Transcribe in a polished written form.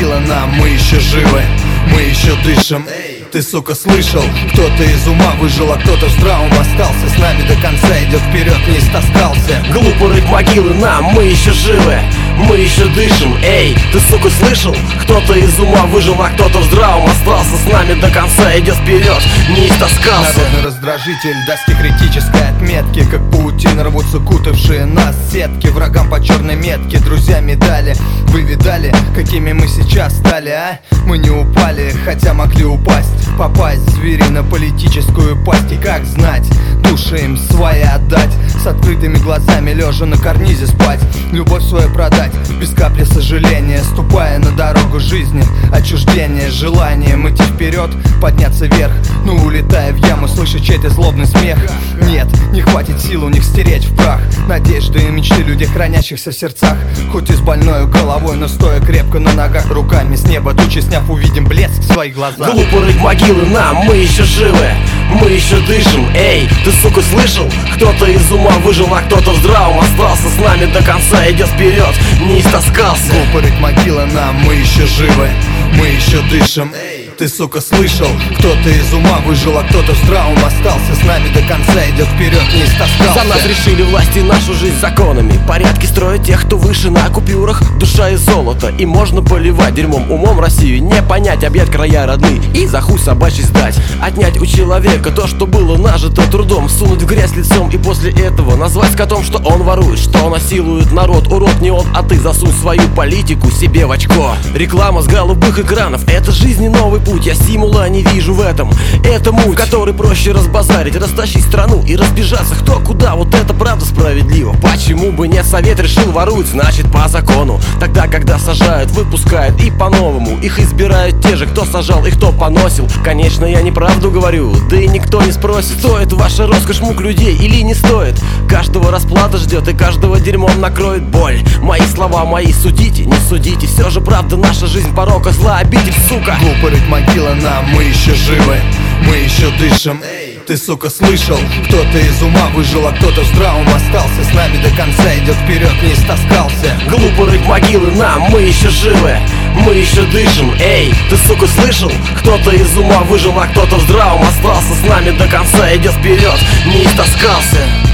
могила нам, мы еще живы, мы еще дышим. Ты, сука, слышал? Кто-то из ума выжил, а кто-то в здравом остался. С нами до конца идет вперед, не истаскался. Глупо рыть могилы нам, мы еще живы, мы еще дышим. Эй, ты, сука, слышал? Кто-то из ума выжил, а кто-то в здравом остался. С нами до конца идет вперед, не истаскался. Народный раздражитель, достиг критической отметки. Как паутина рвутся кутавшие нас сетки. Врагам по черной метке, друзья медали. Вы видали, какими мы сейчас стали, а? Мы не упали, хотя могли упасть. Попасть в зверино-политическую пасть. И как знать, души им свои отдать. С открытыми глазами лежа на карнизе спать. Любовь свою продать, без капли сожаления. Ступая на дорогу жизни, отчуждение, желанием идти вперед, подняться вверх. Но улетая в яму, слыша чей-то злобный смех. Нет, не хватит сил у них стереть в прах надежды и мечты людей, хранящихся в сердцах. Хоть и с больной головой, но стоя крепко на ногах. Руками с неба тучи сняв, увидим блеск в своих глазах. Глупо рыть могилы нам, мы еще живы, мы еще дышим. Эй, ты, сука, слышал? Кто-то из ума выжил, а кто-то в здравом остался. С нами до конца идет вперед, не истаскался. Глупо рыть могила нам, мы еще живы, мы еще дышим. Ты, сука, слышал? Кто-то из ума выжил, а кто-то в здравом остался. С нами до конца идет вперед, не истаскался. За нас решили власти нашу жизнь законами. Порядки строят тех, кто выше на купюрах. Душа из золота, и можно поливать дерьмом. Умом Россию не понять, объять края родные и за хуй собачий сдать. Отнять у человека то, что было нажито трудом. Сунуть в грязь лицом и после этого назвать скотом, что он ворует, что он насилует народ. Урод не он, а ты засунь свою политику себе в очко. Реклама с голубых экранов, это жизни новый путь. Я стимула не вижу в этом. Это муть, который проще разбазарить, растащить страну и разбежаться кто куда. Вот это правда справедливо. Почему бы нет? Совет решил, воруют, значит по закону. Тогда, когда сажают, выпускают и по-новому. Их избирают те же, кто сажал и кто поносил. Конечно, я неправду говорю, да и никто не спросит, стоит ваша роскошь мук людей или не стоит. Каждого расплата ждет и каждого дерьмом накроет боль. Мои слова мои, судите, не судите. Все же правда, наша жизнь порока, зла, обидеть, сука. Глупо рыть могила нам, мы еще живы, мы еще дышим. Ты, сука, слышал? Кто-то из ума выжил, а кто-то в здравом остался. С нами до конца идет вперед, не истаскался. Глупо рыть могилы нам, мы еще живы, мы еще дышим. Эй, ты, сука, слышал? Кто-то из ума выжил, а кто-то в здравом остался. С нами до конца идет вперед, не истаскался.